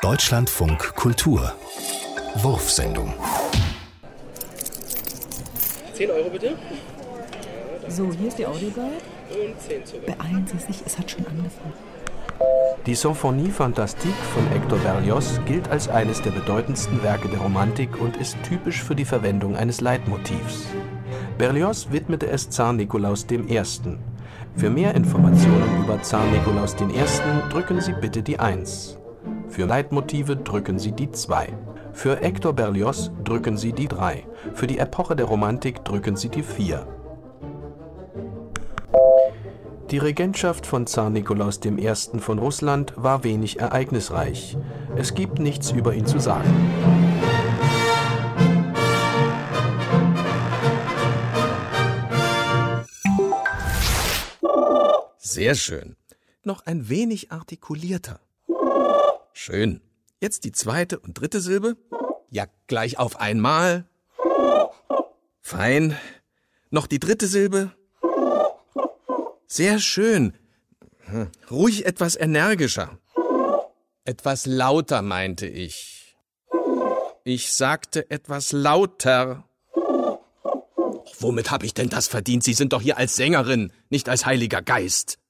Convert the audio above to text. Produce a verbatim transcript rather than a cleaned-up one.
Deutschlandfunk Kultur Wurfsendung. zehn Euro bitte. So, hier ist die Audioguide. Und zehn zurück. Beeilen Sie sich, es hat schon angefangen. Die Symphonie Fantastique von Hector Berlioz gilt als eines der bedeutendsten Werke der Romantik und ist typisch für die Verwendung eines Leitmotivs. Berlioz widmete es Zar Nikolaus dem Ersten. Für mehr Informationen über Zar Nikolaus den Ersten drücken Sie bitte die eins. Für Leitmotive drücken Sie die zwei. Für Hector Berlioz drücken Sie die drei. Für die Epoche der Romantik drücken Sie die vier. Die Regentschaft von Zar Nikolaus dem Ersten von Russland war wenig ereignisreich. Es gibt nichts über ihn zu sagen. Sehr schön. Noch ein wenig artikulierter. Schön. Jetzt die zweite und dritte Silbe. Ja, gleich auf einmal. Fein. Noch die dritte Silbe. Sehr schön. Hm. Ruhig etwas energischer. Etwas lauter, meinte ich. Ich sagte etwas lauter. Womit habe ich denn das verdient? Sie sind doch hier als Sängerin, nicht als Heiliger Geist.